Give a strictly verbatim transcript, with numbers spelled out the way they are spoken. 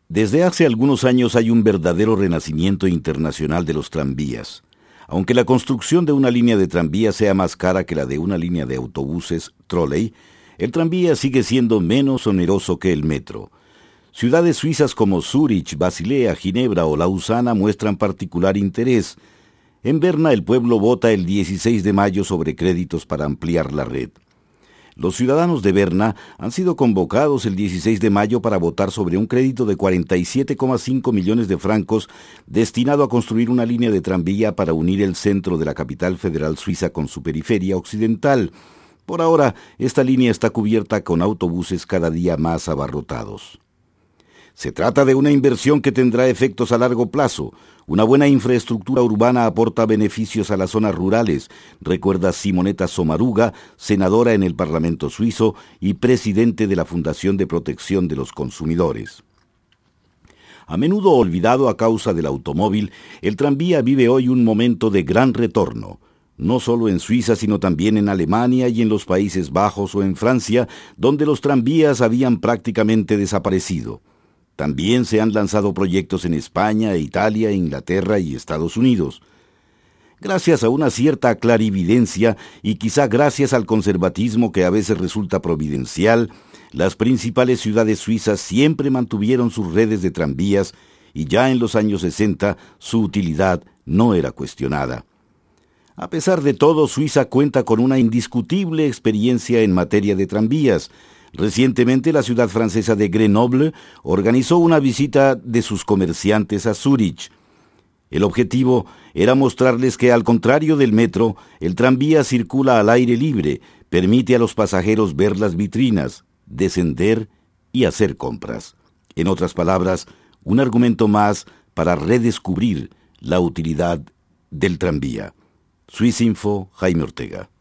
Desde hace algunos años hay un verdadero renacimiento internacional de los tranvías. Aunque la construcción de una línea de tranvía sea más cara que la de una línea de autobuses, trolley, el tranvía sigue siendo menos oneroso que el metro. Ciudades suizas como Zúrich, Basilea, Ginebra o Lausana muestran particular interés. En Berna el pueblo vota el dieciséis de mayo sobre créditos para ampliar la red. Los ciudadanos de Berna han sido convocados el dieciséis de mayo para votar sobre un crédito de cuarenta y siete coma cinco millones de francos destinado a construir una línea de tranvía para unir el centro de la capital federal suiza con su periferia occidental. Por ahora, esta línea está cubierta con autobuses cada día más abarrotados. Se trata de una inversión que tendrá efectos a largo plazo. Una buena infraestructura urbana aporta beneficios a las zonas rurales, recuerda Simonetta Sommaruga, senadora en el Parlamento suizo y presidente de la Fundación de Protección de los Consumidores. A menudo olvidado a causa del automóvil, el tranvía vive hoy un momento de gran retorno. No solo en Suiza, sino también en Alemania y en los Países Bajos o en Francia, donde los tranvías habían prácticamente desaparecido. También se han lanzado proyectos en España, Italia, Inglaterra y Estados Unidos. Gracias a una cierta clarividencia y quizá gracias al conservatismo que a veces resulta providencial, las principales ciudades suizas siempre mantuvieron sus redes de tranvías y ya en los años sesenta su utilidad no era cuestionada. A pesar de todo, Suiza cuenta con una indiscutible experiencia en materia de tranvías. Recientemente, la ciudad francesa de Grenoble organizó una visita de sus comerciantes a Zúrich. El objetivo era mostrarles que, al contrario del metro, el tranvía circula al aire libre, permite a los pasajeros ver las vitrinas, descender y hacer compras. En otras palabras, un argumento más para redescubrir la utilidad del tranvía. Swissinfo, Jaime Ortega.